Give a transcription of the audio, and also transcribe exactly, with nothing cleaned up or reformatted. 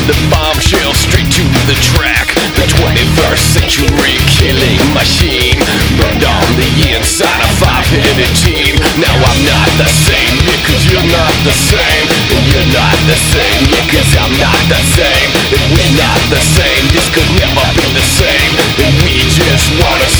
the bombshell straight to the track. The twenty-first century killing machine burned on the inside a five-headed team. Now I'm not the same, yeah, cause you're not the same. And you're not the same, yeah, cause I'm not the same. And we're not the same, this could never be the same. And we just wanna